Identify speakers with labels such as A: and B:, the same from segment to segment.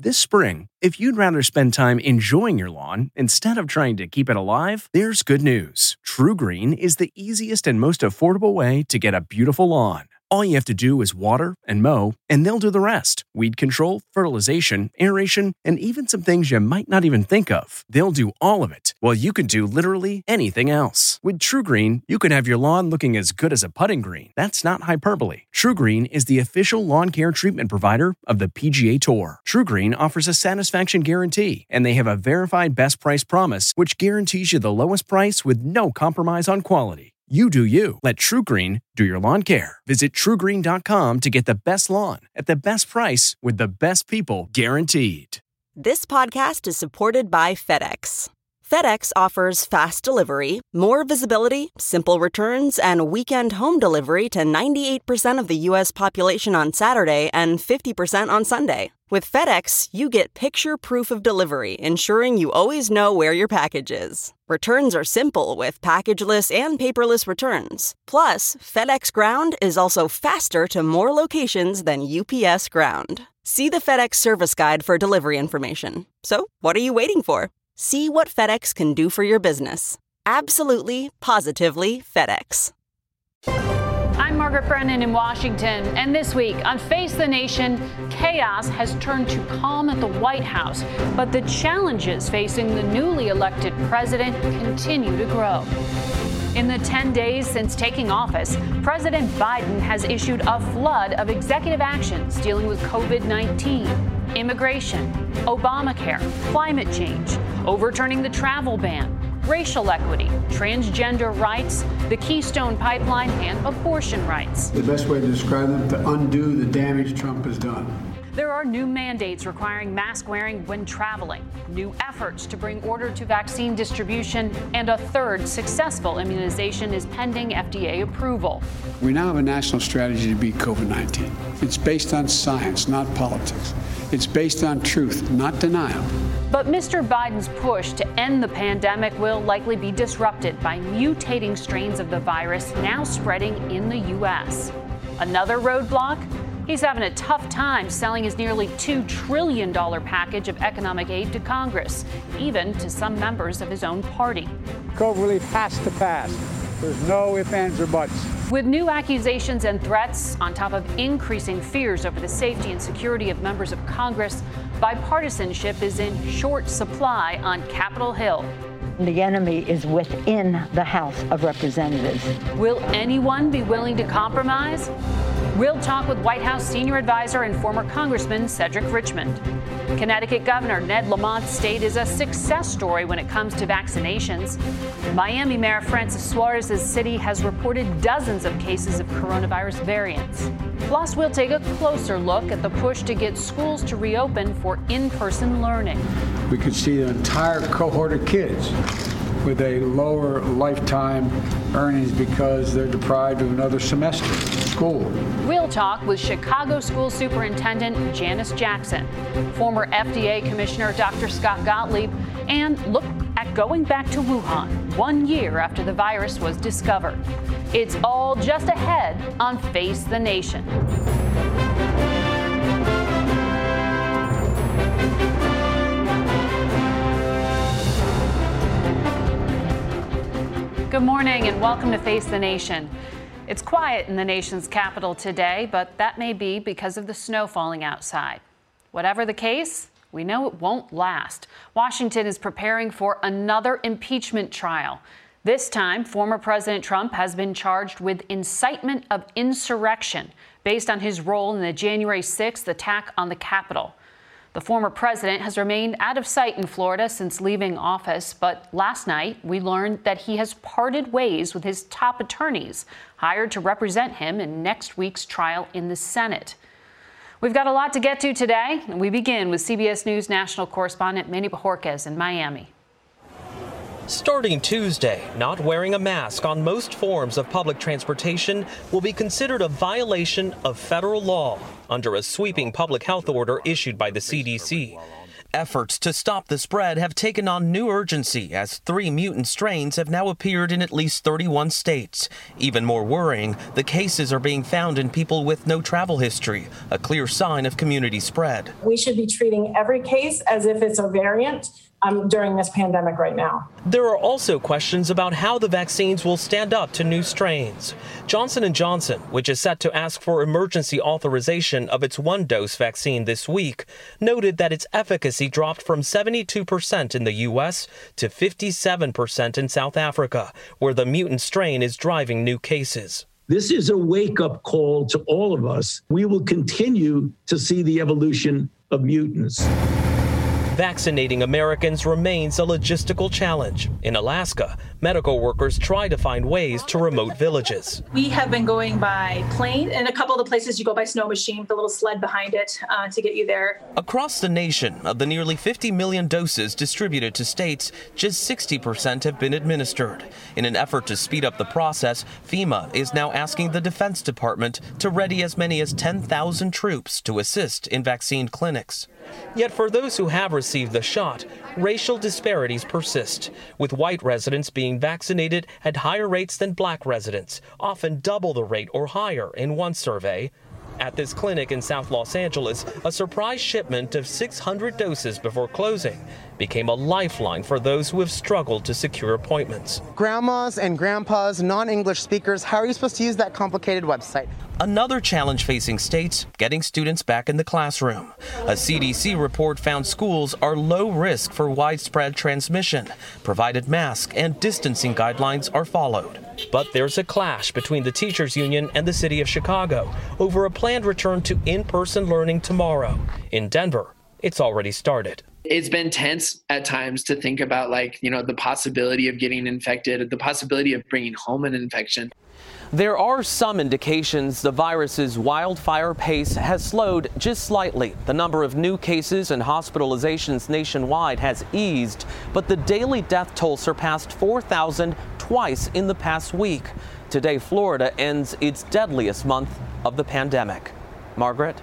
A: This spring, if you'd rather spend time enjoying your lawn instead of trying to keep it alive, there's good news. TruGreen is the easiest and most affordable way to get a beautiful lawn. All you have to do is water and mow, and they'll do the rest. Weed control, fertilization, aeration, and even some things you might not even think of. They'll do all of it, while you can do literally anything else. With TruGreen, you can have your lawn looking as good as a putting green. That's not hyperbole. TruGreen is the official lawn care treatment provider of the PGA Tour. TruGreen offers a satisfaction guarantee, and they have a verified best price promise, which guarantees you the lowest price with no compromise on quality. You do you. Let TruGreen do your lawn care. Visit TruGreen.com to get the best lawn at the best price with the best people guaranteed.
B: This podcast is supported by FedEx. FedEx offers fast delivery, more visibility, simple returns, and weekend home delivery to 98% of the U.S. population on Saturday and 50% on Sunday. With FedEx, you get picture proof of delivery, ensuring you always know where your package is. Returns are simple with packageless and paperless returns. Plus, FedEx Ground is also faster to more locations than UPS Ground. See the FedEx service guide for delivery information. So, what are you waiting for? See what FedEx can do for your business. Absolutely, positively FedEx.
C: I'm Margaret Brennan in Washington, and this week on Face the Nation, chaos has turned to calm at the White House, but the challenges facing the newly elected president continue to grow. In the 10 days since taking office, President Biden has issued a flood of executive actions dealing with COVID-19, immigration, Obamacare, climate change, overturning the travel ban, racial equity, transgender rights, the Keystone Pipeline, and abortion rights.
D: The best way to describe them, to undo the damage Trump has done.
C: There are new mandates requiring mask wearing when traveling, new efforts to bring order to vaccine distribution, and a third successful immunization is pending FDA approval.
D: We now have a national strategy to beat COVID-19. It's based on science, not politics. It's based on truth, not denial.
C: But Mr. Biden's push to end the pandemic will likely be disrupted by mutating strains of the virus now spreading in the U.S. Another roadblock? He's having a tough time selling his nearly $2 trillion package of economic aid to Congress, even to some members of his own party.
E: COVID relief has to pass. There's no ifs, ands, or buts.
C: With new accusations and threats, on top of increasing fears over the safety and security of members of Congress, bipartisanship is in short supply on Capitol Hill.
F: The enemy is within the House of Representatives.
C: Will anyone be willing to compromise? We'll talk with White House senior advisor and former Congressman Cedric Richmond. Connecticut Governor Ned Lamont's state is a success story when it comes to vaccinations. Miami Mayor Francis Suarez's city has reported dozens of cases of coronavirus variants. Plus, we'll take a closer look at the push to get schools to reopen for in-person learning.
D: We could see an entire cohort of kids with a lower lifetime earnings because they're deprived of another semester of school.
C: We'll talk with Chicago School Superintendent Janice Jackson, former FDA Commissioner Dr. Scott Gottlieb, and look at going back to Wuhan 1 year after the virus was discovered. It's all just ahead on Face the Nation. Good morning and welcome to Face the Nation. It's quiet in the nation's capital today, but that may be because of the snow falling outside. Whatever the case, we know it won't last. Washington is preparing for another impeachment trial. This time, former President Trump has been charged with incitement of insurrection based on his role in the January 6th attack on the Capitol. The former president has remained out of sight in Florida since leaving office, but last night we learned that he has parted ways with his top attorneys hired to represent him in next week's trial in the Senate. We've got a lot to get to today, and we begin with CBS News national correspondent Manny Bajorquez in Miami.
G: Starting Tuesday, not wearing a mask on most forms of public transportation will be considered a violation of federal law under a sweeping public health order issued by the CDC. Efforts to stop the spread have taken on new urgency as 3 mutant strains have now appeared in at least 31 states. Even more worrying, the cases are being found in people with no travel history, a clear sign of community spread.
H: We should be treating every case as if it's a variant during this pandemic right now.
G: There are also questions about how the vaccines will stand up to new strains. Johnson & Johnson, which is set to ask for emergency authorization of its 1-dose vaccine this week, noted that its efficacy dropped from 72% in the U.S. to 57% in South Africa, where the mutant strain is driving new cases.
I: This is a wake-up call to all of us. We will continue to see the evolution of mutants.
G: Vaccinating Americans remains a logistical challenge. In Alaska, medical workers try to find ways to remote villages.
J: We have been going by plane, and a couple of the places you go by snow machine with a little sled behind it to get you there.
G: Across the nation, of the nearly 50 million doses distributed to states, just 60% have been administered. In an effort to speed up the process, FEMA is now asking the Defense Department to ready as many as 10,000 troops to assist in vaccine clinics. Yet for those who have received the shot, racial disparities persist, with white residents being vaccinated at higher rates than black residents, often double the rate or higher in one survey. At this clinic in South Los Angeles, a surprise shipment of 600 doses before closing became a lifeline for those who have struggled to secure appointments.
K: Grandmas and grandpas, non-English speakers, how are you supposed to use that complicated website?
G: Another challenge facing states, getting students back in the classroom. A CDC report found schools are low risk for widespread transmission, provided masks and distancing guidelines are followed. But there's a clash between the teachers union and the city of Chicago over a planned return to in-person learning tomorrow. In Denver, it's already started.
L: It's been tense at times to think about, the possibility of getting infected, the possibility of bringing home an infection.
G: There are some indications the virus's wildfire pace has slowed just slightly. The number of new cases and hospitalizations nationwide has eased, but the daily death toll surpassed 4,000 twice in the past week. Today, Florida ends its deadliest month of the pandemic. Margaret?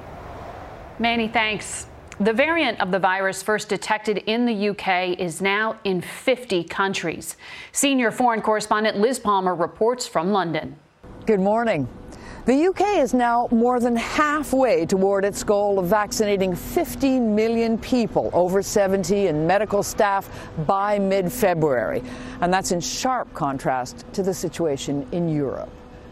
C: Manny, thanks. The variant of the virus first detected in the UK is now in 50 countries. Senior foreign correspondent Liz Palmer reports from London.
M: Good morning. The UK is now more than halfway toward its goal of vaccinating 50 million people over 70 and medical staff by mid-February. And that's in sharp contrast to the situation in Europe.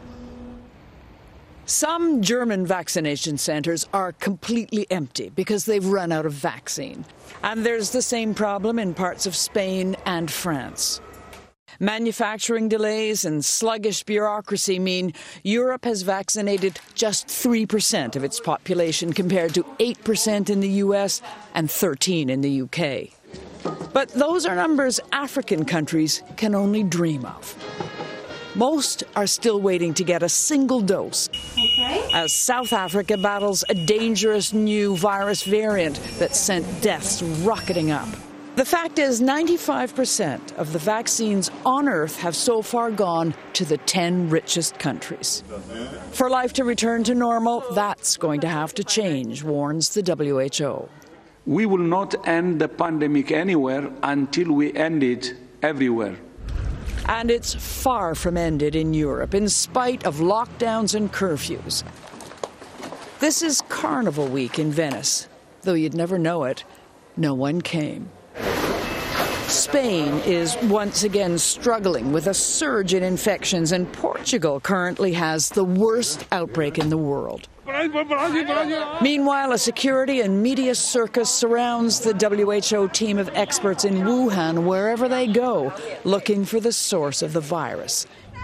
M: Some German vaccination centers are completely empty because they've run out of vaccine. And there's the same problem in parts of Spain and France. Manufacturing delays and sluggish bureaucracy mean Europe has vaccinated just 3% of its population compared to 8% in the US and 13% in the UK. But those are numbers African countries can only dream of. Most are still waiting to get a single dose, as South Africa battles a dangerous new virus variant that sent deaths rocketing up. The fact is, 95% of the vaccines on Earth have so far gone to the 10 richest countries. For life to return to normal, that's going to have to change, warns the WHO.
N: We will not end the pandemic anywhere until we end it everywhere.
M: And it's far from ended in Europe, in spite of lockdowns and curfews. This is Carnival Week in Venice. Though you'd never know it, no one came. Spain is once again struggling with a surge in infections, and Portugal currently has the worst outbreak in the world. Meanwhile, a security and media circus surrounds the WHO team of experts in Wuhan wherever they go, looking for the source of the virus.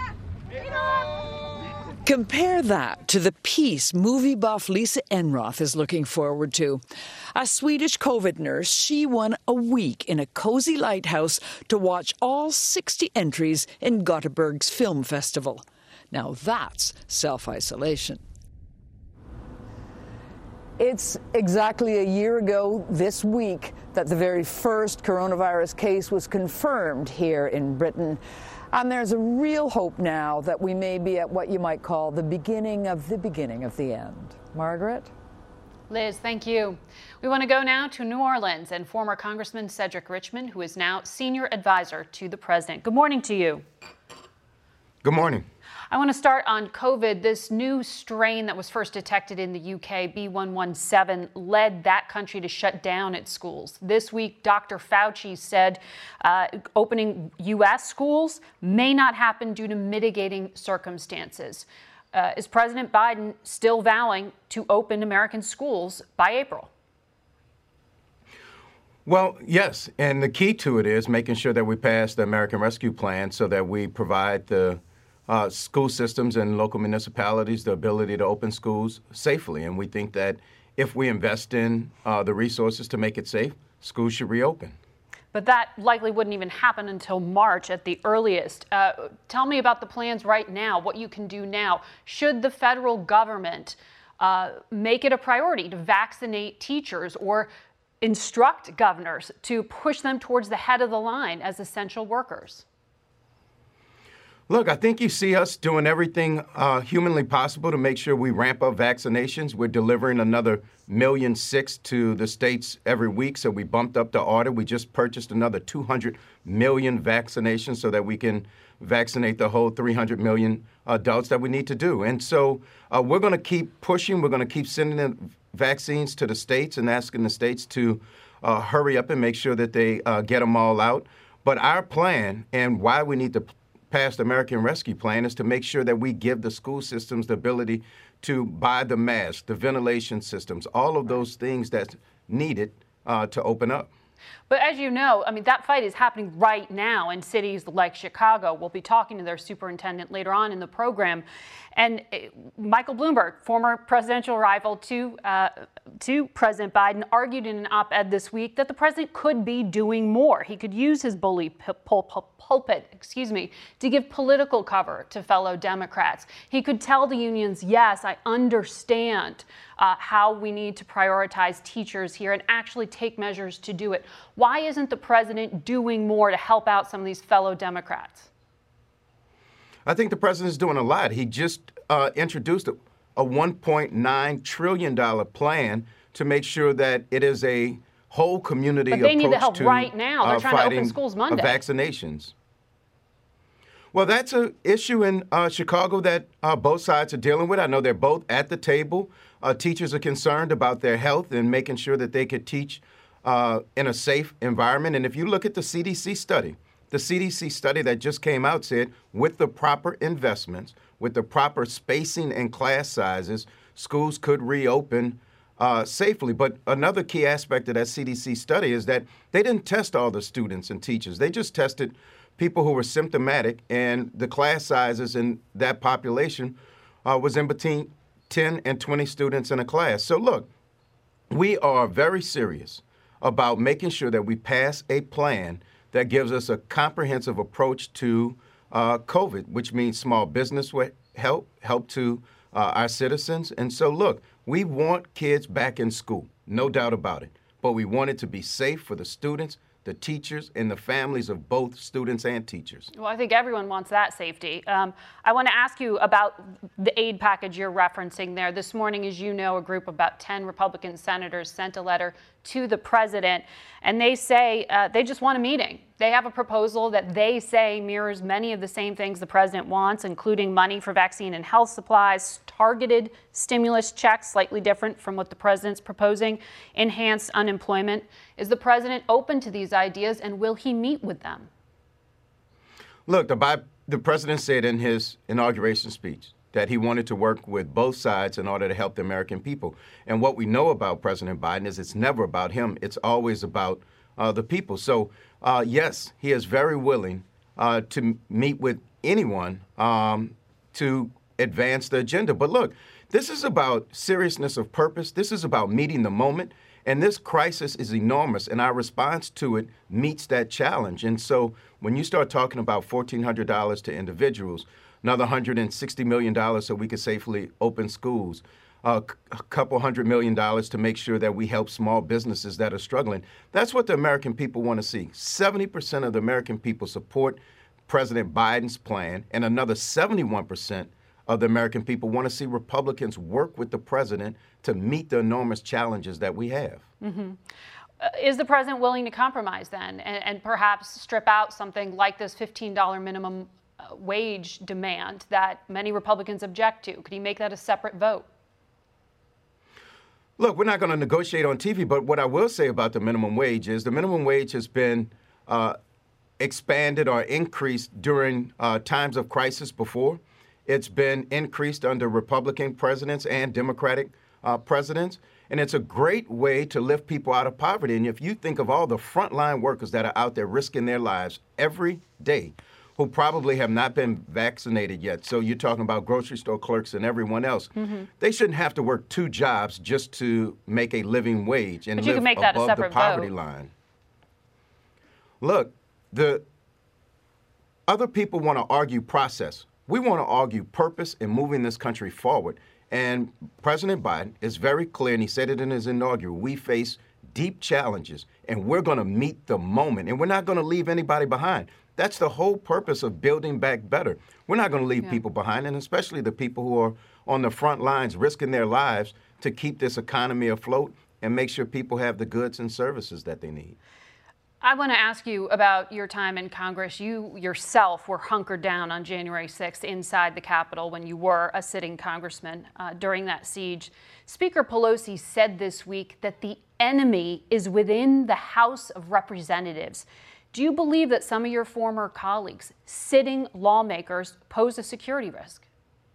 M: Compare that to the peace movie buff Lisa Enroth is looking forward to. A Swedish COVID nurse, she won a week in a cozy lighthouse to watch all 60 entries in Gothenburg's film festival. Now that's self-isolation. It's exactly a year ago this week that the very first coronavirus case was confirmed here in Britain. And there's a real hope now that we may be at what you might call the beginning of the end. Margaret?
C: Liz, thank you. We want to go now to New Orleans and former Congressman Cedric Richmond, who is now senior advisor to the president. Good morning to you.
O: Good morning.
C: I want to start on COVID. This new strain that was first detected in the UK, B117, led that country to shut down its schools. This week, Dr. Fauci said opening U.S. schools may not happen due to mitigating circumstances. Is President Biden still vowing to open American schools by April?
O: Well, yes. And the key to it is making sure that we pass the American Rescue Plan so that we provide the school systems and local municipalities the ability to open schools safely. And we think that if we invest in the resources to make it safe, schools should reopen.
C: But that likely wouldn't even happen until March at the earliest. Tell me about the plans right now, what you can do now. Should the federal government make it a priority to vaccinate teachers or instruct governors to push them towards the head of the line as essential workers?
O: Look, I think you see us doing everything humanly possible to make sure we ramp up vaccinations. We're delivering another 1.6 million to the states every week, so we bumped up the order. We just purchased another 200 million vaccinations so that we can vaccinate the whole 300 million adults that we need to do. And so we're going to keep pushing. We're going to keep sending in vaccines to the states and asking the states to hurry up and make sure that they get them all out. But our plan and why we need to pass the American Rescue Plan is to make sure that we give the school systems the ability to buy the masks, the ventilation systems, all of those things that's needed to open up.
C: But as you know, I mean, that fight is happening right now in cities like Chicago. We'll be talking to their superintendent later on in the program. And Michael Bloomberg, former presidential rival to President Biden, argued in an op-ed this week that the president could be doing more. He could use his bully pulpit, to give political cover to fellow Democrats. He could tell the unions, yes, I understand how we need to prioritize teachers here and actually take measures to do it. Why isn't the president doing more to help out some of these fellow Democrats?
O: I think the president's doing a lot. He just introduced a $1.9 trillion plan to make sure that it is a whole community approach to
C: But they need the help right now. They're trying to open schools Monday.
O: Vaccinations. Well, that's an issue in Chicago that both sides are dealing with. I know they're both at the table. Teachers are concerned about their health and making sure that they could teach in a safe environment. And if you look at the CDC study that just came out said with the proper investments, with the proper spacing and class sizes, schools could reopen safely. But another key aspect of that CDC study is that they didn't test all the students and teachers. They just tested people who were symptomatic, and the class sizes in that population was in between 10 and 20 students in a class. So look, we are very serious about making sure that we pass a plan that gives us a comprehensive approach to COVID, which means small business help to our citizens. And so, look, we want kids back in school, no doubt about it. But we want it to be safe for the students, the teachers, and the families of both students and teachers.
C: Well, I think everyone wants that safety. I want to ask you about the aid package you're referencing there. This morning, as you know, a group of about 10 Republican senators sent a letter to the president, and they say they just want a meeting. They have a proposal that they say mirrors many of the same things the president wants, including money for vaccine and health supplies, targeted stimulus checks, slightly different from what the president's proposing, enhanced unemployment. Is the president open to these ideas, and will he meet with them?
O: Look, the president said in his inauguration speech that he wanted to work with both sides in order to help the American people. And what we know about President Biden is it's never about him. It's always about the people. So, yes, he is very willing to meet with anyone to advance the agenda. But look, this is about seriousness of purpose. This is about meeting the moment. And this crisis is enormous, and our response to it meets that challenge. And so when you start talking about $1,400 to individuals, another $160 million so we could safely open schools, a couple $100 million to make sure that we help small businesses that are struggling. That's what the American people want to see. 70% of the American people support President Biden's plan, and another 71% of the American people want to see Republicans work with the president to meet the enormous challenges that we have.
C: Mm-hmm. Is the president willing to compromise then and perhaps strip out something like this $15 minimum wage demand that many Republicans object to? Could he make that a separate vote?
O: Look, we're not going to negotiate on TV, but what I will say about the minimum wage is the minimum wage has been expanded or increased during times of crisis before. It's been increased under Republican presidents and Democratic presidents. And it's a great way to lift people out of poverty. And if you think of all the frontline workers that are out there risking their lives every day, who probably have not been vaccinated yet, so you're talking about grocery store clerks and everyone else, they shouldn't have to work 2 jobs just to make a living wage and live above the poverty line. Look, the other people want to argue process. We want to argue purpose in moving this country forward. And President Biden is very clear, and he said it in his inaugural, we face deep challenges, and we're going to meet the moment, and we're not going to leave anybody behind. That's the whole purpose of building back better. We're not going to leave people behind, and especially the people who are on the front lines risking their lives to keep this economy afloat and make sure people have the goods and services that they need.
C: I want to ask you about your time in Congress. You yourself were hunkered down on January 6th inside the Capitol when you were a sitting congressman during that siege. Speaker Pelosi said this week that the enemy is within the House of Representatives. Do you believe that some of your former colleagues, sitting lawmakers, pose a security risk?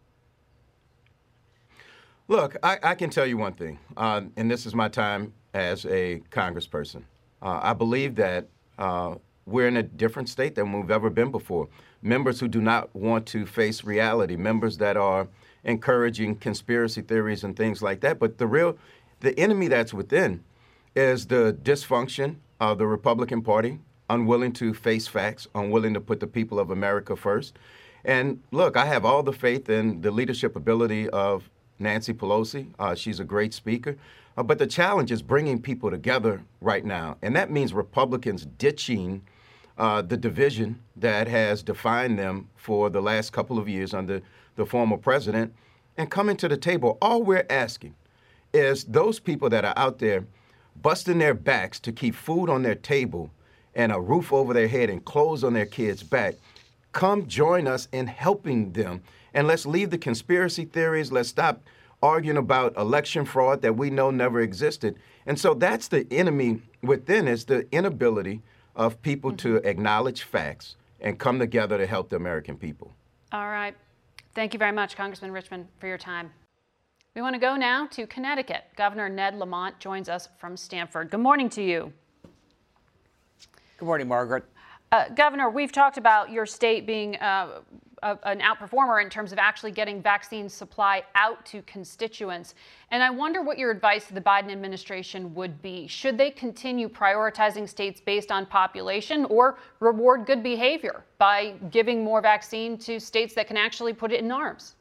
O: Look, I can tell you one thing, and this is my time as a congressperson. I believe that we're in a different state than we've ever been before. Members who do not want to face reality, members that are encouraging conspiracy theories and things like that. But the enemy that's within is the dysfunction of the Republican Party, unwilling to face facts, unwilling to put the people of America first. And look, I have all the faith in the leadership ability of Nancy Pelosi. She's a great speaker. But the challenge is bringing people together right now. And that means Republicans ditching the division that has defined them for the last couple of years under the former president and coming to the table. All we're asking is those people that are out there busting their backs to keep food on their table and a roof over their head and clothes on their kids' back, come join us in helping them. And let's leave the conspiracy theories. Let's stop arguing about election fraud that we know never existed. And so that's the enemy within, is the inability of people to acknowledge facts and come together to help the American people.
C: All right. Thank you very much, Congressman Richmond, for your time. We want to go now to Connecticut. Governor Ned Lamont joins us from Stamford. Good morning to you.
P: Good morning, Margaret.
C: Governor, we've talked about your state being an outperformer in terms of actually getting vaccine supply out to constituents. And I wonder what your advice to the Biden administration would be. Should they continue prioritizing states based on population or reward good behavior by giving more vaccine to states that can actually put it in arms?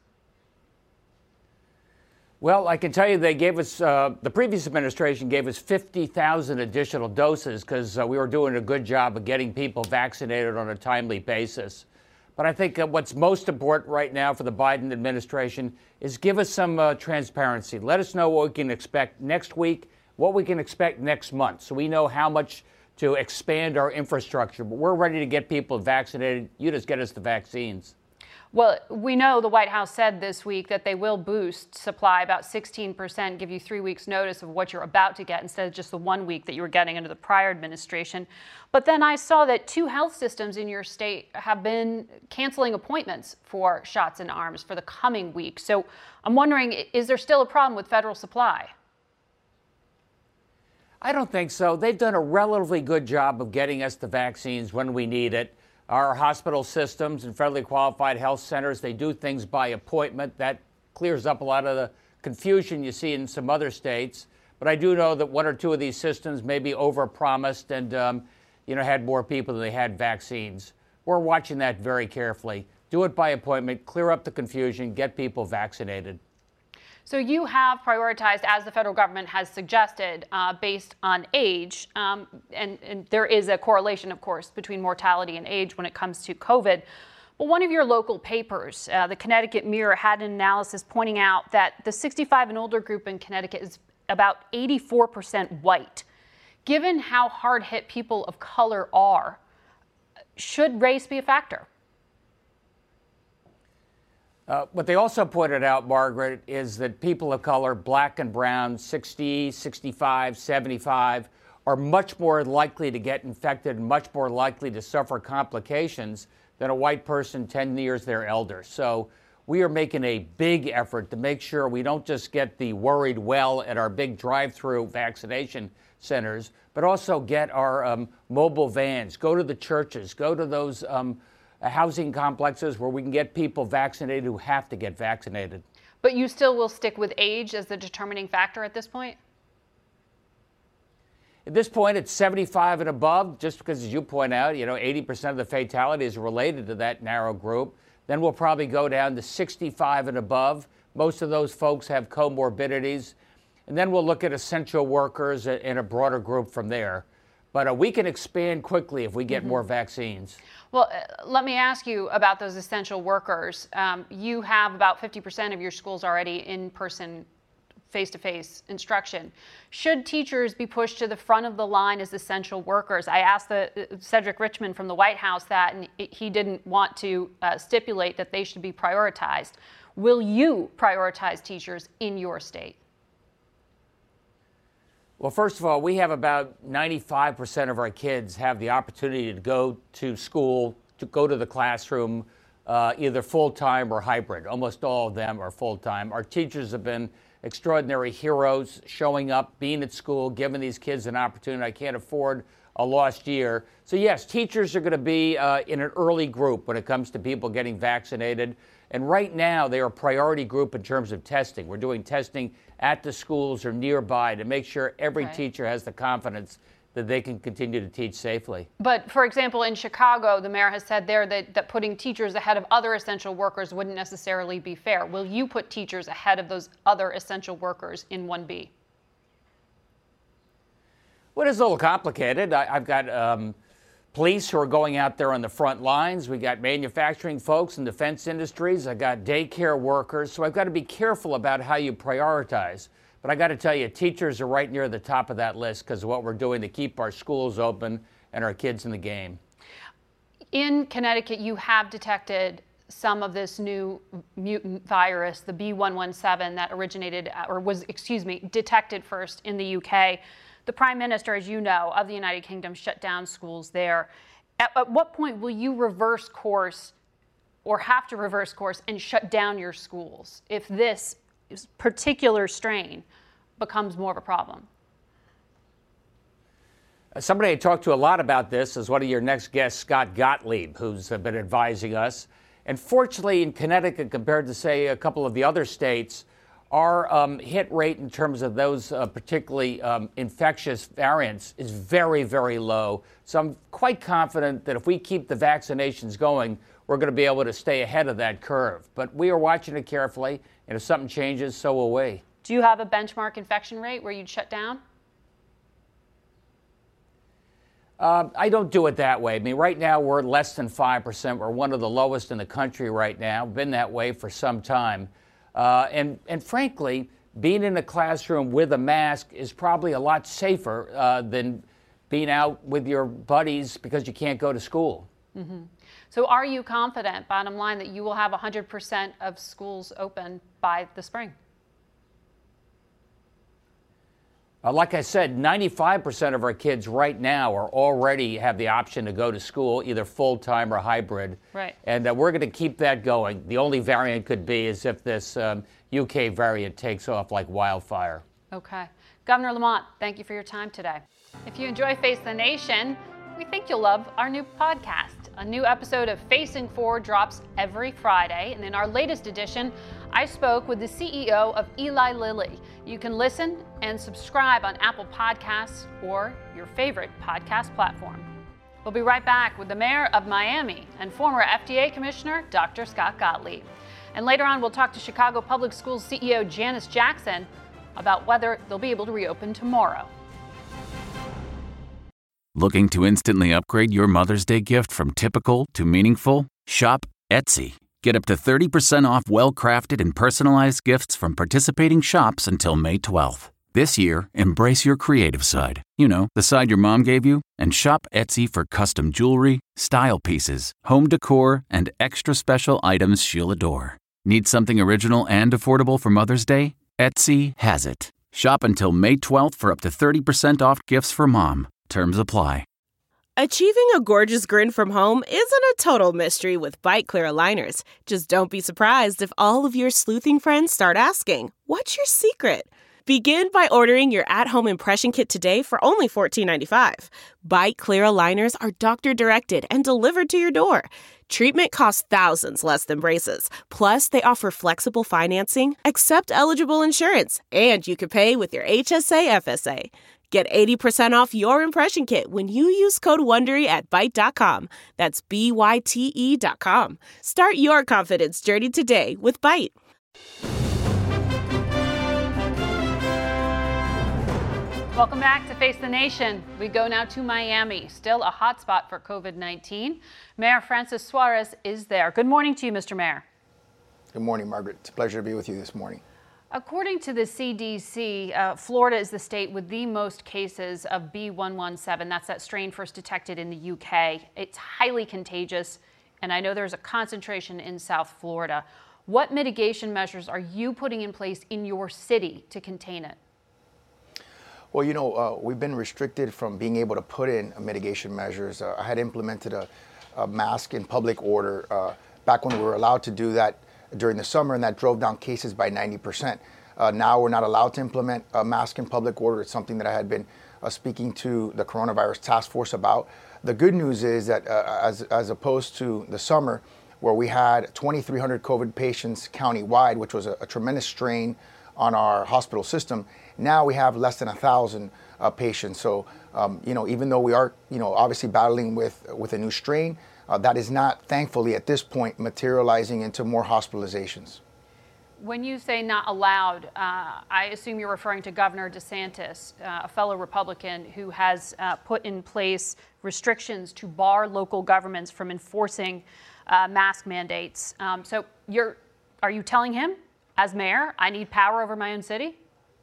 P: Well, I can tell you they gave us, the previous administration gave us 50,000 additional doses because we were doing a good job of getting people vaccinated on a timely basis. But I think what's most important right now for the Biden administration is give us some transparency. Let us know what we can expect next week, what we can expect next month, so we know how much to expand our infrastructure. But we're ready to get people vaccinated. You just get us the vaccines.
C: Well, we know the White House said this week that they will boost supply about 16%, give you 3 weeks notice of what you're about to get instead of just the 1 week that you were getting under the prior administration. But then I saw that 2 health systems in your state have been canceling appointments for shots in arms for the coming week. So I'm wondering, is there still a problem with federal supply?
P: I don't think so. They've done a relatively good job of getting us the vaccines when we need it. Our hospital systems and federally qualified health centers, they do things by appointment. That clears up a lot of the confusion you see in some other states. But I do know that 1 or 2 of these systems maybe overpromised and, had more people than they had vaccines. We're watching that very carefully. Do it by appointment, clear up the confusion, get people vaccinated.
C: So you have prioritized, as the federal government has suggested, based on age, and there is a correlation, of course, between mortality and age when it comes to COVID. Well, one of your local papers, the Connecticut Mirror, had an analysis pointing out that the 65 and older group in Connecticut is about 84% white. Given how hard hit people of color are, should race be a factor?
P: What they also pointed out, Margaret, is that people of color, black and brown, 60, 65, 75, are much more likely to get infected and much more likely to suffer complications than a white person 10 years their elder. So we are making a big effort to make sure we don't just get the worried well at our big drive-through vaccination centers, but also get our mobile vans, go to the churches, go to those housing complexes where we can get people vaccinated who have to get vaccinated.
C: But you still will stick with age as the determining factor at this point?
P: At this point, it's 75 and above, just because, as you point out, 80% of the fatalities are related to that narrow group. Then we'll probably go down to 65 and above. Most of those folks have comorbidities. And then we'll look at essential workers in a broader group from there. But we can expand quickly if we get more vaccines.
C: Well, let me ask you about those essential workers. You have about 50% of your schools already in-person, face-to-face instruction. Should teachers be pushed to the front of the line as essential workers? I asked Cedric Richmond from the White House that, and he didn't want to stipulate that they should be prioritized. Will you prioritize teachers in your state?
P: Well, first of all, we have about 95% of our kids have the opportunity to go to school, to go to the classroom, either full-time or hybrid. Almost all of them are full-time. Our teachers have been extraordinary heroes, showing up, being at school, giving these kids an opportunity. I can't afford a lost year. So yes, teachers are going to be in an early group when it comes to people getting vaccinated. And right now, they are a priority group in terms of testing. We're doing testing at the schools or nearby to make sure every teacher has the confidence that they can continue to teach safely.
C: But, for example, in Chicago, the mayor has said there that putting teachers ahead of other essential workers wouldn't necessarily be fair. Will you put teachers ahead of those other essential workers in 1B?
P: Well, it's a little complicated. I've got police who are going out there on the front lines. We got manufacturing folks in defense industries. I got daycare workers. So I've got to be careful about how you prioritize. But I got to tell you, teachers are right near the top of that list because of what we're doing to keep our schools open and our kids in the game.
C: In Connecticut, you have detected some of this new mutant virus, the B117, that originated, detected first in the UK. The Prime Minister, as you know, of the United Kingdom shut down schools there. At what point will you reverse course or have to reverse course and shut down your schools if this particular strain becomes more of a problem?
P: Somebody I talked to a lot about this is one of your next guests, Scott Gottlieb, who's been advising us. And fortunately, in Connecticut, compared to, say, a couple of the other states, our hit rate in terms of those particularly infectious variants is very, very low. So I'm quite confident that if we keep the vaccinations going, we're going to be able to stay ahead of that curve. But we are watching it carefully, and if something changes, so will we.
C: Do you have a benchmark infection rate where you'd shut down?
P: I don't do it that way. I mean, right now we're less than 5%. We're one of the lowest in the country right now. Been that way for some time. And frankly, being in a classroom with a mask is probably a lot safer than being out with your buddies because you can't go to school.
C: Mm-hmm. So are you confident, bottom line, that you will have 100% of schools open by the spring?
P: Like I said, 95% of our kids right now are already have the option to go to school, either full-time or hybrid.
C: Right.
P: And we're going to keep that going. The only variant could be is if this UK variant takes off like wildfire.
C: Okay. Governor Lamont, thank you for your time today. If you enjoy Face the Nation, we think you'll love our new podcast. A new episode of Facing Forward drops every Friday. And in our latest edition, I spoke with the CEO of Eli Lilly. You can listen and subscribe on Apple Podcasts or your favorite podcast platform. We'll be right back with the mayor of Miami and former FDA Commissioner, Dr. Scott Gottlieb. And later on, we'll talk to Chicago Public Schools CEO Janice Jackson about whether they'll be able to reopen tomorrow.
Q: Looking to instantly upgrade your Mother's Day gift from typical to meaningful? Shop Etsy. Get up to 30% off well-crafted and personalized gifts from participating shops until May 12th. This year, embrace your creative side. You know, the side your mom gave you. And shop Etsy for custom jewelry, style pieces, home decor, and extra special items she'll adore. Need something original and affordable for Mother's Day? Etsy has it. Shop until May 12th for up to 30% off gifts for mom. Terms apply.
R: Achieving a gorgeous grin from home isn't a total mystery with Byte Clear aligners. Just don't be surprised if all of your sleuthing friends start asking, "What's your secret?" Begin by ordering your at-home impression kit today for only $14.95. Byte Clear aligners are doctor-directed and delivered to your door. Treatment costs thousands less than braces. Plus, they offer flexible financing, accept eligible insurance, and you can pay with your HSA FSA. Get 80% off your impression kit when you use code WONDERY at Byte.com. That's BYTE.com. Start your confidence journey today with Byte.
C: Welcome back to Face the Nation. We go now to Miami, still a hotspot for COVID-19. Mayor Francis Suarez is there. Good morning to you, Mr. Mayor.
S: Good morning, Margaret. It's a pleasure to be with you this morning.
C: According to the CDC, Florida is the state with the most cases of B117. That's that strain first detected in the UK. It's highly contagious, and I know there's a concentration in South Florida. What mitigation measures are you putting in place in your city to contain it?
S: Well, you know, we've been restricted from being able to put in mitigation measures. I had implemented a mask in public order back when we were allowed to do that during the summer, and that drove down cases by 90%. Now we're not allowed to implement a mask in public order. It's something that I had been speaking to the coronavirus task force about. The good news is that as opposed to the summer, where we had 2,300 COVID patients countywide, which was a tremendous strain on our hospital system, now we have less than 1,000 patients. So, you know, even though we are, you know, obviously battling with a new strain, that is not, thankfully, at this point, materializing into more hospitalizations.
C: When you say not allowed, I assume you're referring to Governor DeSantis, a fellow Republican who has put in place restrictions to bar local governments from enforcing mask mandates. So are you telling him, as mayor, I need power over my own city?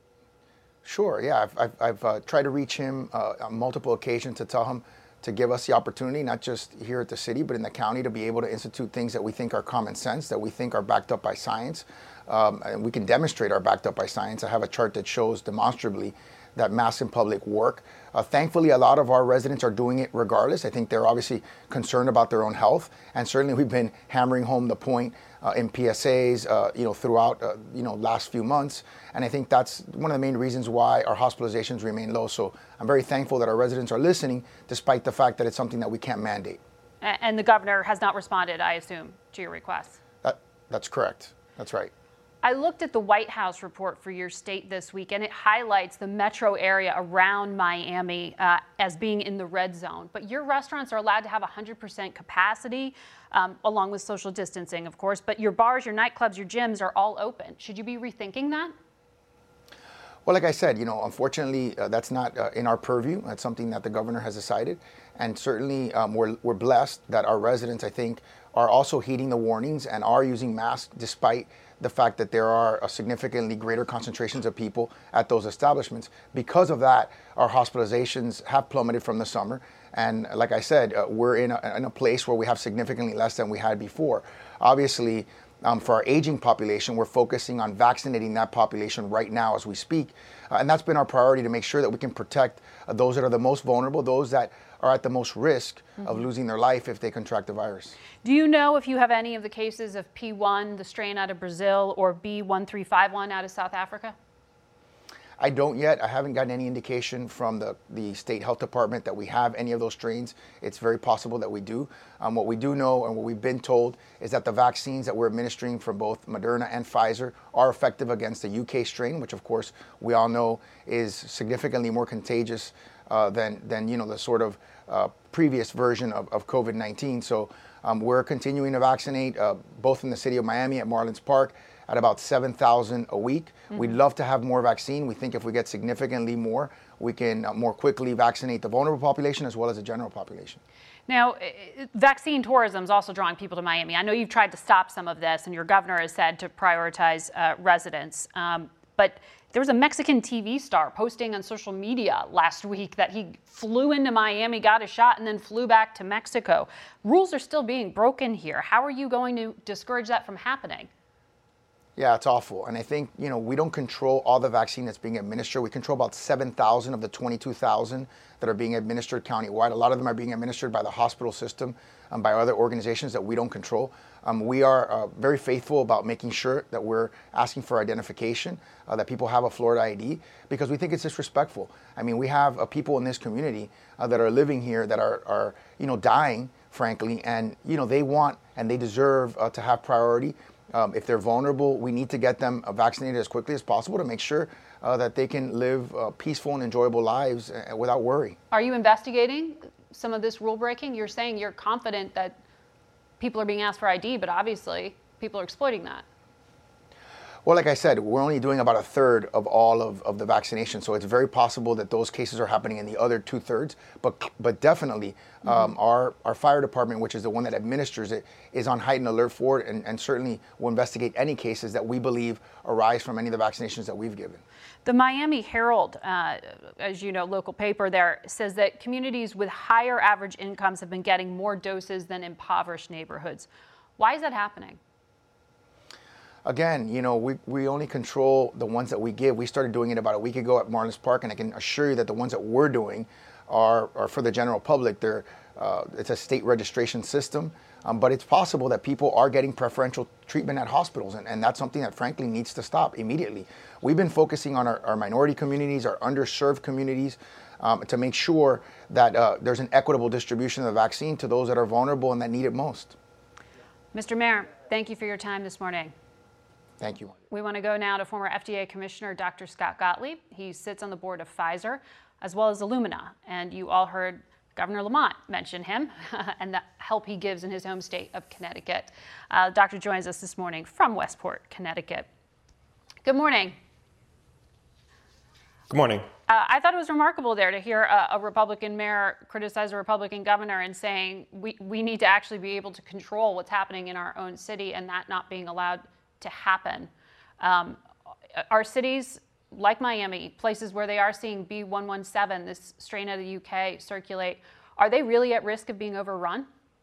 S: Sure, yeah. I've tried to reach him on multiple occasions to tell him to give us the opportunity, not just here at the city, but in the county, to be able to institute things that we think are common sense, that we think are backed up by science. And we can demonstrate are backed up by science. I have a chart that shows demonstrably that masks in public work. Thankfully, a lot of our residents are doing it regardless. I think they're obviously concerned about their own health. And certainly we've been hammering home the point in PSAs, you know, throughout, you know, last few months. And I think that's one of the main reasons why our hospitalizations remain low. So I'm very thankful that our residents are listening, despite the fact that it's something that we can't mandate.
C: And the governor has not responded, I assume, to your requests.
S: That's correct. That's right.
C: I looked at the White House report for your state this week, and it highlights the metro area around Miami as being in the red zone. But your restaurants are allowed to have 100% capacity, along with social distancing, of course. But your bars, your nightclubs, your gyms are all open. Should you be rethinking that?
S: Well, like I said, you know, unfortunately, that's not in our purview. That's something that the governor has decided. And certainly we're blessed that our residents, I think, are also heeding the warnings and are using masks despite the fact that there are significantly greater concentrations of people at those establishments. Because of that, our hospitalizations have plummeted from the summer. And like I said, we're in a place where we have significantly less than we had before. Obviously, for our aging population, we're focusing on vaccinating that population right now as we speak. And that's been our priority, to make sure that we can protect those that are the most vulnerable, those that are at the most risk of losing their life if they contract the virus.
C: Do you know if you have any of the cases of P1, the strain out of Brazil, or B1351 out of South Africa?
S: I don't yet. I haven't gotten any indication from the state health department that we have any of those strains. It's very possible that we do. What we do know and what we've been told is that the vaccines that we're administering from both Moderna and Pfizer are effective against the UK strain, which of course we all know is significantly more contagious than you know, the sort of previous version of COVID-19. So we're continuing to vaccinate both in the city of Miami at Marlins Park, at about 7,000 a week. We'd love to have more vaccine. We think if we get significantly more, we can more quickly vaccinate the vulnerable population as well as the general population.
C: Now, vaccine tourism is also drawing people to Miami. I know you've tried to stop some of this, and your governor has said to prioritize residents. But there was a Mexican TV star posting on social media last week that he flew into Miami, got a shot, and then flew back to Mexico. Rules are still being broken here. How are you going to discourage that from happening?
S: Yeah, it's awful. And I think, we don't control all the vaccine that's being administered. We control about 7,000 of the 22,000 that are being administered countywide. A lot of them are being administered by the hospital system and by other organizations that we don't control. We are very faithful about making sure that we're asking for identification, that people have a Florida ID, because we think it's disrespectful. I mean, we have people in this community that are living here that are dying, frankly, and, they want and they deserve to have priority. If they're vulnerable, we need to get them vaccinated as quickly as possible to make sure that they can live peaceful and enjoyable lives without worry.
C: Are you investigating some of this rule breaking? You're saying you're confident that people are being asked for ID, but obviously people are exploiting that.
S: Well, like I said, we're only doing about a third of all of the vaccination, so it's very possible that those cases are happening in the other 2/3. But definitely, our fire department, which is the one that administers it, is on heightened alert for it, and certainly will investigate any cases that we believe arise from any of the vaccinations that we've given.
C: The Miami Herald, as you know, local paper there, says that communities with higher average incomes have been getting more doses than impoverished neighborhoods. Why is that happening?
S: Again, we only control the ones that we give. We started doing it about a week ago at Marlins Park, and I can assure you that the ones that we're doing are for the general public. It's a state registration system, but it's possible that people are getting preferential treatment at hospitals, and that's something that frankly needs to stop immediately. We've been focusing on our minority communities, our underserved communities, to make sure that there's an equitable distribution of the vaccine to those that are vulnerable and that need it most.
C: Mr. Mayor, thank you for your time this morning.
S: Thank you.
C: We want to go now to former FDA Commissioner Dr. Scott Gottlieb. He sits on the board of Pfizer as well as Illumina. And you all heard Governor Lamont mention him and the help he gives in his home state of Connecticut. Doctor joins us this morning from Westport, Connecticut. Good morning.
T: Good morning.
C: I thought it was remarkable there to hear a Republican mayor criticize a Republican governor and saying we need to actually be able to control what's happening in our own city and that not being allowed to happen. Are cities like Miami, places where they are seeing B117, this strain out of the UK, circulate, are they really at risk of being overrun?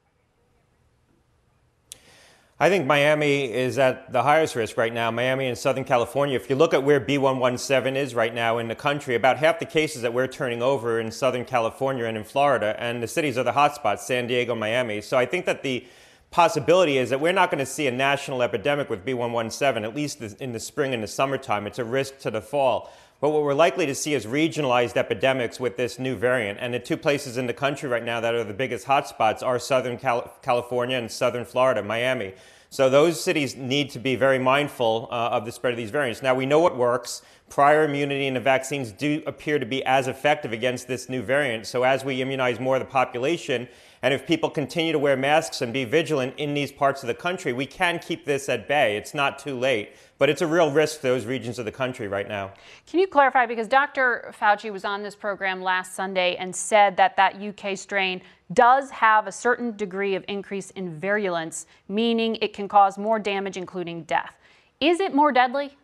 T: I think Miami is at the highest risk right now. Miami and Southern California. If you look at where B117 is right now in the country, about half the cases that we're turning over in Southern California and in Florida, and the cities are the hotspots, San Diego, Miami. So I think that the possibility is that we're not going to see a national epidemic with B117, at least in the spring and the summertime. It's a risk to the fall. But what we're likely to see is regionalized epidemics with this new variant. And the two places in the country right now that are the biggest hotspots are Southern California and Southern Florida, Miami. So those cities need to be very mindful of the spread of these variants. Now, we know what works. Prior immunity and the vaccines do appear to be as effective against this new variant. So as we immunize more of the population, and if people continue to wear masks and be vigilant in these parts of the country, we can keep this at bay. It's not too late, but it's a real risk to those regions of the country right now.
C: Can you clarify, because Dr. Fauci was on this program last Sunday and said that UK strain does have a certain degree of increase in virulence, meaning it can cause more damage, including death. Is it more deadly?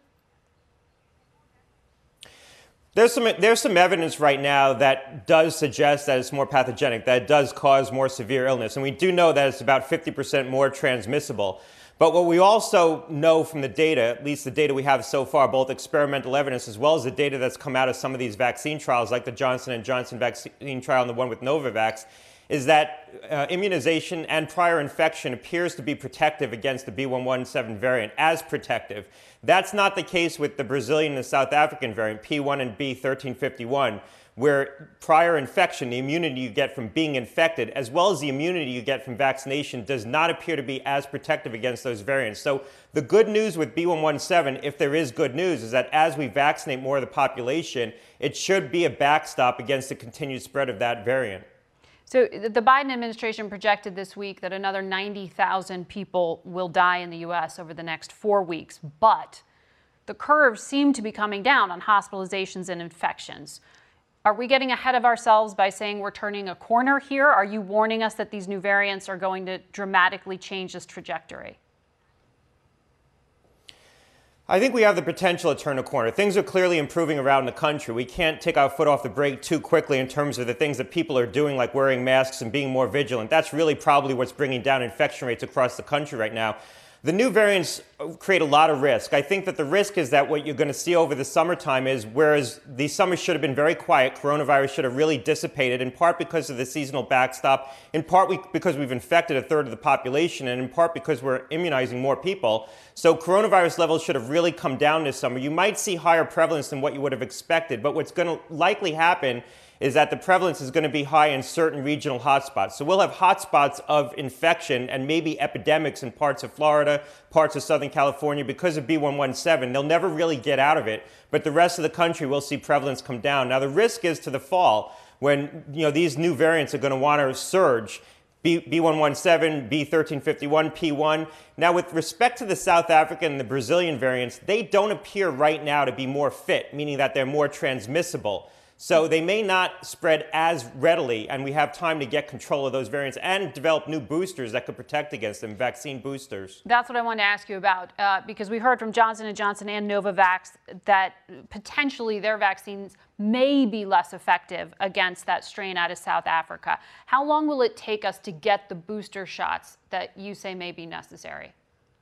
T: There's some evidence right now that does suggest that it's more pathogenic, that it does cause more severe illness. And we do know that it's about 50% more transmissible. But what we also know from the data, at least the data we have so far, both experimental evidence as well as the data that's come out of some of these vaccine trials, like the Johnson & Johnson vaccine trial and the one with Novavax, is that immunization and prior infection appears to be protective against the B117 variant, as protective. That's not the case with the Brazilian and South African variant, P1 and B1351, where prior infection, the immunity you get from being infected, as well as the immunity you get from vaccination, does not appear to be as protective against those variants. So the good news with B117, if there is good news, is that as we vaccinate more of the population, it should be a backstop against the continued spread of that variant.
C: So the Biden administration projected this week that another 90,000 people will die in the U.S. over the next 4 weeks. But the curves seem to be coming down on hospitalizations and infections. Are we getting ahead of ourselves by saying we're turning a corner here? Are you warning us that these new variants are going to dramatically change this trajectory?
T: I think we have the potential to turn a corner. Things are clearly improving around the country. We can't take our foot off the brake too quickly in terms of the things that people are doing, like wearing masks and being more vigilant. That's really probably what's bringing down infection rates across the country right now. The new variants create a lot of risk. I think that the risk is that what you're going to see over the summertime is, whereas the summer should have been very quiet, coronavirus should have really dissipated, in part because of the seasonal backstop, in part because we've infected a third of the population, and in part because we're immunizing more people. So coronavirus levels should have really come down this summer. You might see higher prevalence than what you would have expected, but what's going to likely happen is that the prevalence is going to be high in certain regional hotspots. So we'll have hotspots of infection and maybe epidemics in parts of Florida, parts of Southern California because of B117. They'll never really get out of it, but the rest of the country will see prevalence come down. Now, the risk is to the fall when these new variants are going to want to surge. B117, B1351, P1. Now, with respect to the South African and the Brazilian variants, they don't appear right now to be more fit, meaning that they're more transmissible. So they may not spread as readily, and we have time to get control of those variants and develop new boosters that could protect against them, vaccine boosters.
C: That's what I wanted to ask you about, because we heard from Johnson & Johnson and Novavax that potentially their vaccines may be less effective against that strain out of South Africa. How long will it take us to get the booster shots that you say may be necessary?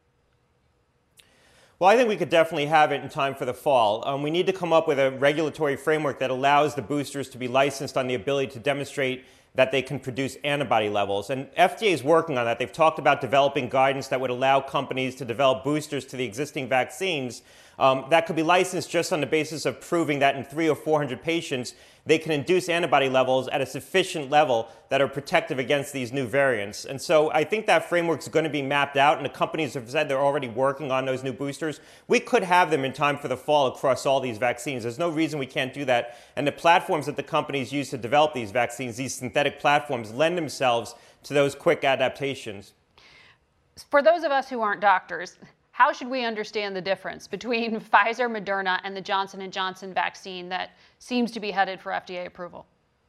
T: Well, I think we could definitely have it in time for the fall. We need to come up with a regulatory framework that allows the boosters to be licensed on the ability to demonstrate that they can produce antibody levels. And FDA is working on that. They've talked about developing guidance that would allow companies to develop boosters to the existing vaccines that could be licensed just on the basis of proving that in 300 or 400 patients, they can induce antibody levels at a sufficient level that are protective against these new variants. And so I think that framework is going to be mapped out, and the companies have said they're already working on those new boosters. We could have them in time for the fall across all these vaccines. There's no reason we can't do that. And the platforms that the companies use to develop these vaccines, these synthetic platforms, lend themselves to those quick adaptations.
C: For those of us who aren't doctors, how should we understand the difference between Pfizer, Moderna, and the Johnson & Johnson vaccine that seems to be headed for FDA approval?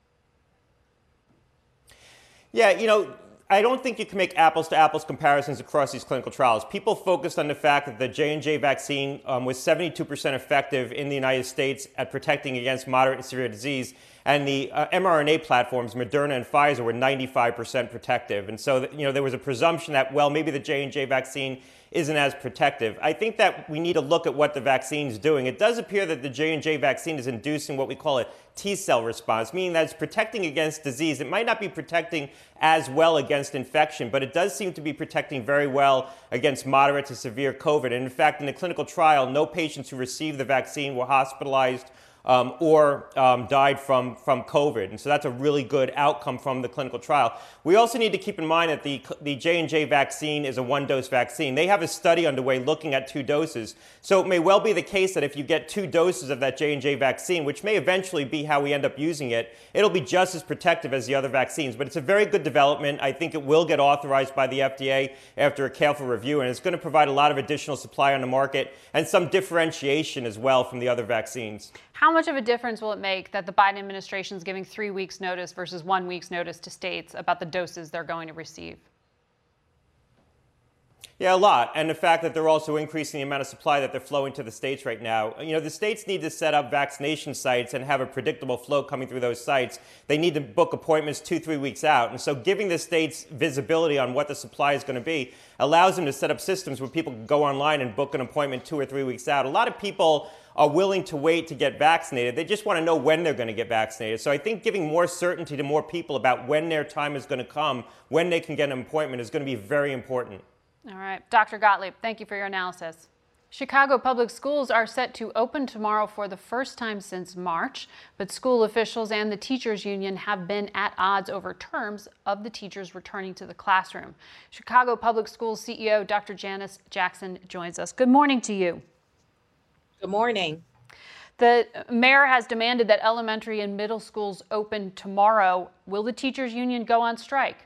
T: Yeah, I don't think you can make apples-to-apples comparisons across these clinical trials. People focused on the fact that the J&J vaccine was 72% effective in the United States at protecting against moderate and severe disease, and the mRNA platforms, Moderna and Pfizer, were 95% protective. And so, there was a presumption that, well, maybe the J&J vaccine isn't as protective. I think that we need to look at what the vaccine is doing. It does appear that the J&J vaccine is inducing what we call a T-cell response, meaning that it's protecting against disease. It might not be protecting as well against infection, but it does seem to be protecting very well against moderate to severe COVID. And in fact, in the clinical trial, no patients who received the vaccine were hospitalized or died from COVID. And so that's a really good outcome from the clinical trial. We also need to keep in mind that the J&J vaccine is a one-dose vaccine. They have a study underway looking at 2 doses. So it may well be the case that if you get 2 doses of that J&J vaccine, which may eventually be how we end up using it, it'll be just as protective as the other vaccines. But it's a very good development. I think it will get authorized by the FDA after a careful review, and it's going to provide a lot of additional supply on the market and some differentiation as well from the other vaccines.
C: How much of a difference will it make that the Biden administration is giving 3 weeks notice versus 1 week's notice to states about the doses they're going to receive?
T: Yeah, a lot. And the fact that they're also increasing the amount of supply that they're flowing to the states right now. The states need to set up vaccination sites and have a predictable flow coming through those sites. They need to book appointments 2-3 weeks out. And so giving the states visibility on what the supply is going to be allows them to set up systems where people can go online and book an appointment 2 or 3 weeks out. A lot of people are willing to wait to get vaccinated. They just want to know when they're going to get vaccinated. So I think giving more certainty to more people about when their time is going to come, when they can get an appointment, is going to be very important.
C: All right. Dr. Gottlieb, thank you for your analysis. Chicago public schools are set to open tomorrow for the first time since March, but school officials and the teachers union have been at odds over terms of the teachers returning to the classroom. Chicago Public Schools CEO Dr. Janice Jackson joins us. Good morning to you.
U: Good morning.
C: The mayor has demanded that elementary and middle schools open tomorrow. Will the teachers union go on strike?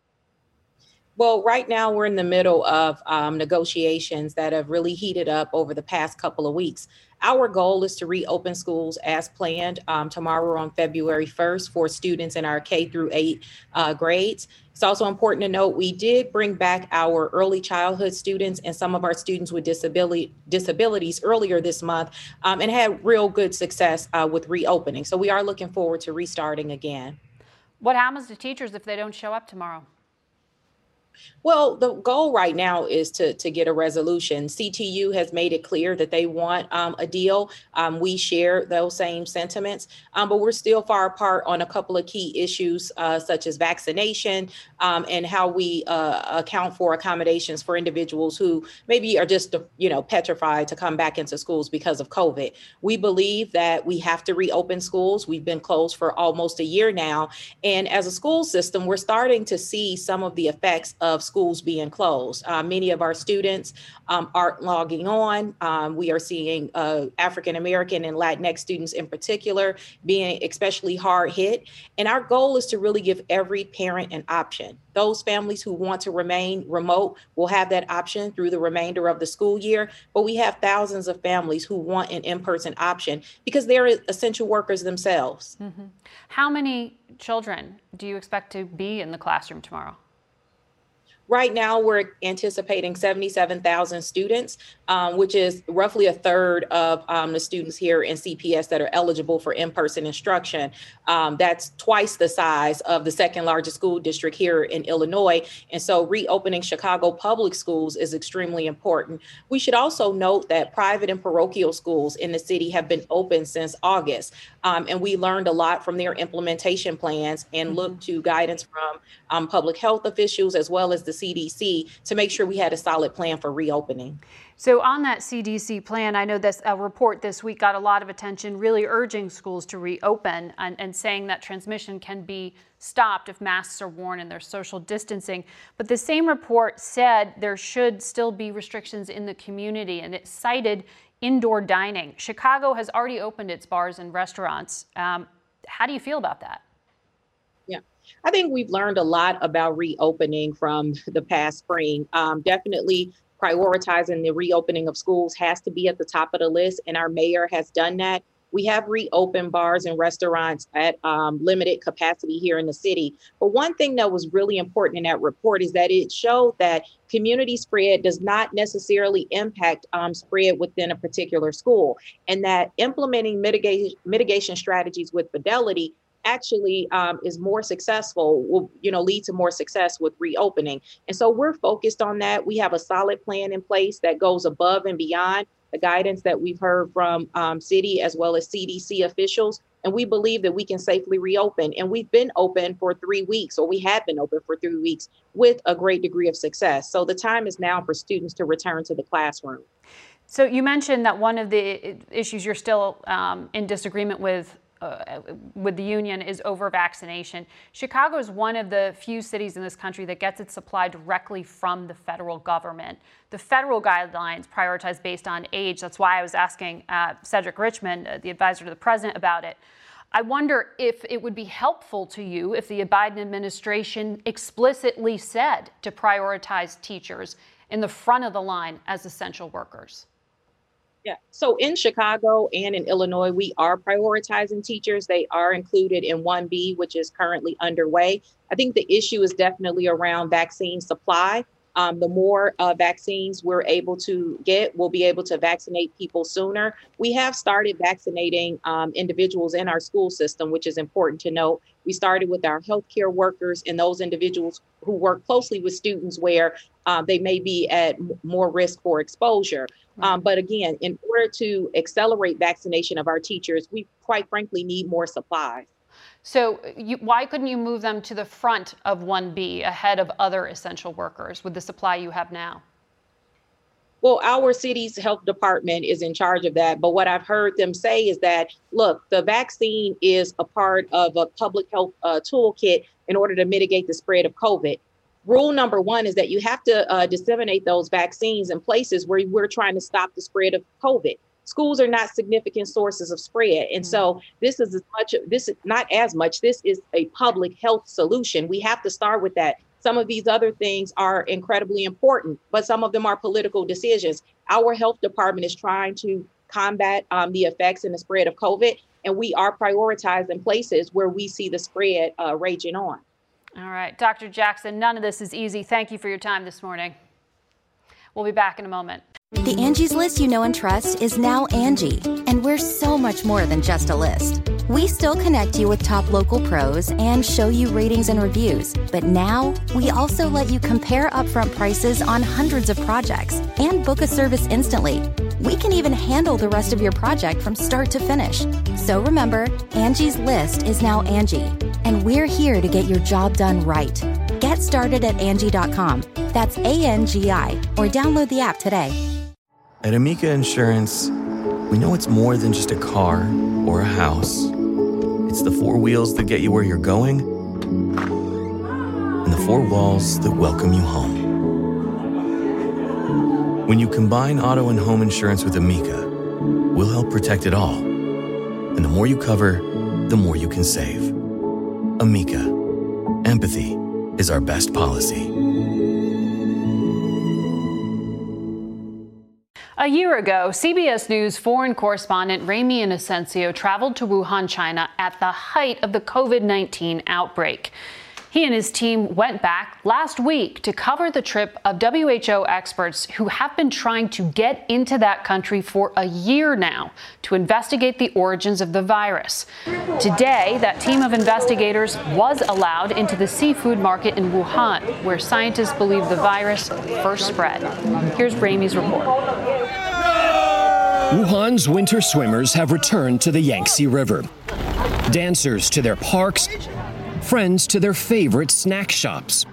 U: Well, right now we're in the middle of negotiations that have really heated up over the past couple of weeks. Our goal is to reopen schools as planned tomorrow on February 1st for students in our K through 8 grades. It's also important to note we did bring back our early childhood students and some of our students with disabilities earlier this month and had real good success with reopening. So we are looking forward to restarting again.
C: What happens to teachers if they don't show up tomorrow?
U: Well, the goal right now is to get a resolution. CTU has made it clear that they want a deal. We share those same sentiments, but we're still far apart on a couple of key issues, such as vaccination and how we account for accommodations for individuals who maybe are just, petrified to come back into schools because of COVID. We believe that we have to reopen schools. We've been closed for almost a year now. And as a school system, we're starting to see some of the effects of schools being closed. Many of our students aren't logging on. We are seeing African American and Latinx students in particular being especially hard hit. And our goal is to really give every parent an option. Those families who want to remain remote will have that option through the remainder of the school year. But we have thousands of families who want an in-person option because they're essential workers themselves.
C: Mm-hmm. How many children do you expect to be in the classroom tomorrow?
U: Right now, we're anticipating 77,000 students, which is roughly a third of the students here in CPS that are eligible for in-person instruction. That's twice the size of the second largest school district here in Illinois. And so reopening Chicago public schools is extremely important. We should also note that private and parochial schools in the city have been open since August. And we learned a lot from their implementation plans and looked to guidance from public health officials as well as the CDC to make sure we had a solid plan for reopening.
C: So on that CDC plan, I know this a report this week got a lot of attention, really urging schools to reopen and saying that transmission can be stopped if masks are worn and there's social distancing. But the same report said there should still be restrictions in the community, and it cited indoor dining. Chicago has already opened its bars and restaurants. How do you feel about that?
U: Yeah, I think we've learned a lot about reopening from the past spring. Definitely prioritizing the reopening of schools has to be at the top of the list, and our mayor has done that. We have reopened bars and restaurants at limited capacity here in the city. But one thing that was really important in that report is that it showed that community spread does not necessarily impact spread within a particular school, and that implementing mitigation strategies with fidelity actually is more successful, will lead to more success with reopening. And so we're focused on that. We have a solid plan in place that goes above and beyond the guidance that we've heard from city as well as CDC officials. And we believe that we can safely reopen. And we've been open for 3 weeks, or we have been open for 3 weeks with a great degree of success. So the time is now for students to return to the classroom.
C: So you mentioned that one of the issues you're still in disagreement with the union is over vaccination. Chicago is one of the few cities in this country that gets its supply directly from the federal government. The federal guidelines prioritize based on age. That's why I was asking Cedric Richmond, the advisor to the president, about it. I wonder if it would be helpful to you if the Biden administration explicitly said to prioritize teachers in the front of the line as essential workers.
U: Yeah. So in Chicago and in Illinois, we are prioritizing teachers. They are included in 1B, which is currently underway. I think the issue is definitely around vaccine supply. The more vaccines we're able to get, we'll be able to vaccinate people sooner. We have started vaccinating individuals in our school system, which is important to note. We started with our healthcare workers and those individuals who work closely with students where they may be at more risk for exposure. But again, in order to accelerate vaccination of our teachers, we quite frankly need more supplies.
C: So why couldn't you move them to the front of 1B ahead of other essential workers with the supply you have now?
U: Well, our city's health department is in charge of that. But what I've heard them say is that, look, the vaccine is a part of a public health toolkit in order to mitigate the spread of COVID. Rule number one is that you have to disseminate those vaccines in places where we're trying to stop the spread of COVID. schools are not significant sources of spread. And so this is not as much, this is a public health solution. We have to start with that. Some of these other things are incredibly important, but some of them are political decisions. Our health department is trying to combat the effects and the spread of COVID, and we are prioritizing places where we see the spread raging on.
C: All right, Dr. Jackson, none of this is easy. Thank you for your time this morning. We'll be back in a moment.
A: The Angie's List you know and trust is now Angie, and we're so much more than just a list. We still connect you with top local pros and show you ratings and reviews, but now we also let you compare upfront prices on hundreds of projects and book a service instantly. We can even handle the rest of your project from start to finish. So remember, Angie's List is now Angie, and we're here to get your job done right. Get started at Angie.com. That's ANGI, or download the app today.
V: At Amica Insurance, we know it's more than just a car or a house. It's the four wheels that get you where you're going and the four walls that welcome you home. When you combine auto and home insurance with Amica, we'll help protect it all. And the more you cover, the more you can save. Amica. Empathy is our best policy.
C: A year ago, CBS News foreign correspondent Ramy Inocencio traveled to Wuhan, China at the height of the COVID-19 outbreak. He and his team went back last week to cover the trip of WHO experts who have been trying to get into that country for a year now to investigate the origins of the virus. Today, that team of investigators was allowed into the seafood market in Wuhan, where scientists believe the virus first spread. Here's Ramy's report.
W: Wuhan's winter swimmers have returned to the Yangtze River. Dancers to their parks, friends to their favorite snack shops.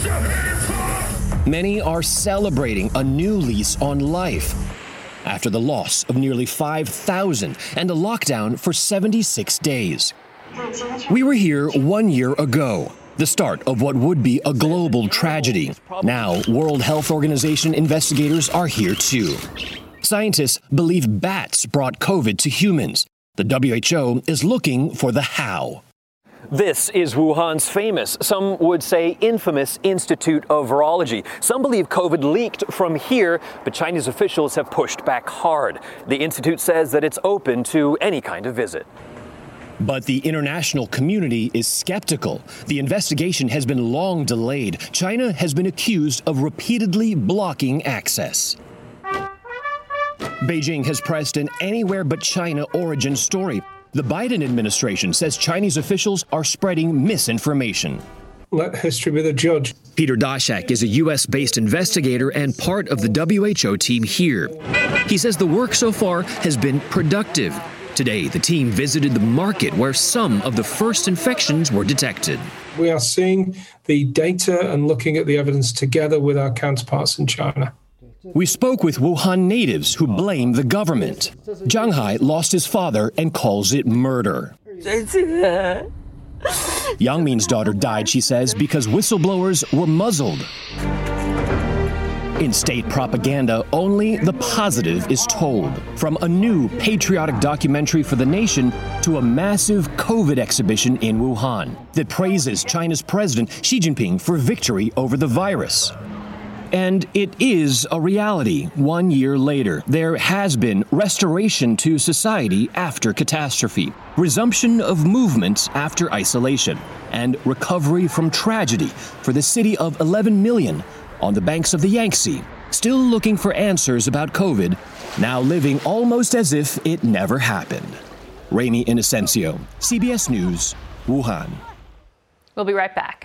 W: Many are celebrating a new lease on life after the loss of nearly 5,000 and a lockdown for 76 days. We were here 1 year ago, the start of what would be a global tragedy. Now, World Health Organization investigators are here too. Scientists believe bats brought COVID to humans. The WHO is looking for the how.
X: This is Wuhan's famous, some would say infamous, Institute of Virology. Some believe COVID leaked from here, but Chinese officials have pushed back hard. The institute says that it's open to any kind of visit.
W: But the international community is skeptical. The investigation has been long delayed. China has been accused of repeatedly blocking access. Beijing has pressed an anywhere but China origin story. The Biden administration says Chinese officials are spreading misinformation.
Y: Let history be the judge.
W: Peter Daszak is a U.S.-based investigator and part of the WHO team here. He says the work so far has been productive. Today, the team visited the market where some of the first infections were detected.
Y: We are seeing the data and looking at the evidence together with our counterparts in China.
W: We spoke with Wuhan natives who blame the government. Zhang Hai lost his father and calls it murder. Yang Min's daughter died, she says, because whistleblowers were muzzled. In state propaganda, only the positive is told. From a new patriotic documentary for the nation to a massive COVID exhibition in Wuhan that praises China's President Xi Jinping for victory over the virus. And it is a reality 1 year later. There has been restoration to society after catastrophe, resumption of movement after isolation, and recovery from tragedy for the city of 11 million on the banks of the Yangtze, still looking for answers about COVID, now living almost as if it never happened. Ramy Inocencio, CBS News, Wuhan.
C: We'll be right back.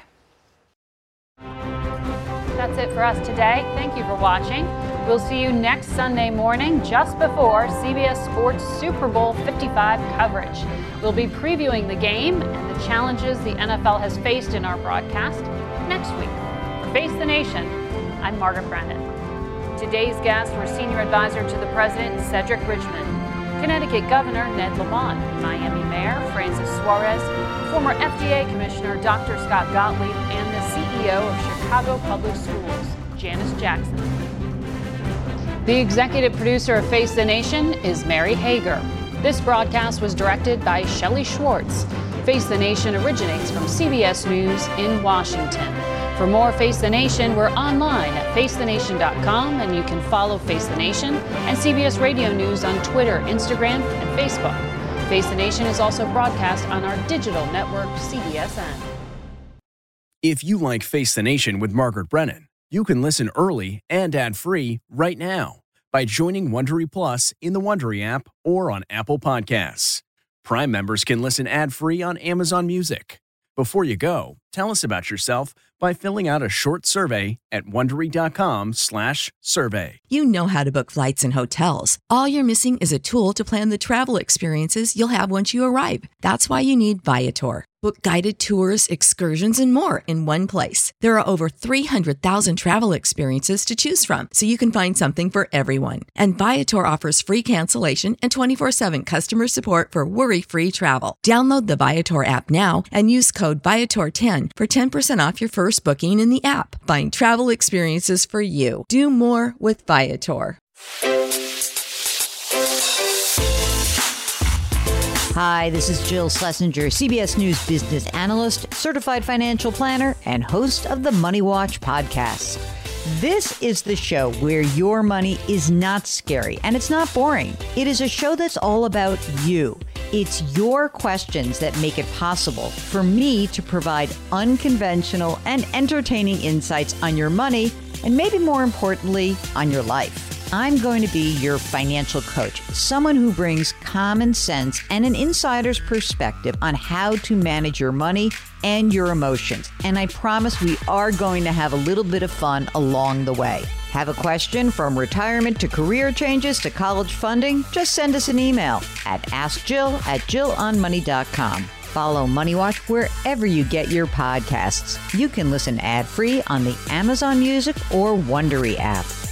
C: That's it for us today. Thank you for watching. We'll see you next Sunday morning just before CBS Sports Super Bowl 55 coverage. We'll be previewing the game and the challenges the NFL has faced in our broadcast next week. For Face the Nation, I'm Margaret Brennan. Today's guests were Senior Advisor to the President Cedric Richmond, Connecticut Governor Ned Lamont, Miami Mayor Francis Suarez, former FDA Commissioner Dr. Scott Gottlieb, and the CEO of Chicago Public Schools, Janice Jackson. The executive producer of Face the Nation is Mary Hager. This broadcast was directed by Shelley Schwartz. Face the Nation originates from CBS News in Washington. For more Face the Nation, we're online at facethenation.com, and you can follow Face the Nation and CBS Radio News on Twitter, Instagram, and Facebook. Face the Nation is also broadcast on our digital network, CBSN.
W: If you like Face the Nation with Margaret Brennan, you can listen early and ad-free right now by joining Wondery Plus in the Wondery app or on Apple Podcasts. Prime members can listen ad-free on Amazon Music. Before you go, tell us about yourself by filling out a short survey at Wondery.com/survey.
B: You know how to book flights and hotels. All you're missing is a tool to plan the travel experiences you'll have once you arrive. That's why you need Viator. Book guided tours, excursions, and more in one place. There are over 300,000 travel experiences to choose from, so you can find something for everyone. And Viator offers free cancellation and 24/7 customer support for worry-free travel. Download the Viator app now and use code Viator10 for 10% off your first booking in the app. Find travel experiences for you. Do more with Viator.
D: Hi, this is Jill Schlesinger, CBS News business analyst, certified financial planner, and host of the Money Watch podcast. This is the show where your money is not scary and it's not boring. It is a show that's all about you. It's your questions that make it possible for me to provide unconventional and entertaining insights on your money, and maybe more importantly, on your life. I'm going to be your financial coach, someone who brings common sense and an insider's perspective on how to manage your money and your emotions. And I promise we are going to have a little bit of fun along the way. Have a question from retirement to career changes to college funding? Just send us an email at askjill@jillonmoney.com. Follow Money Watch wherever you get your podcasts. You can listen ad-free on the Amazon Music or Wondery app.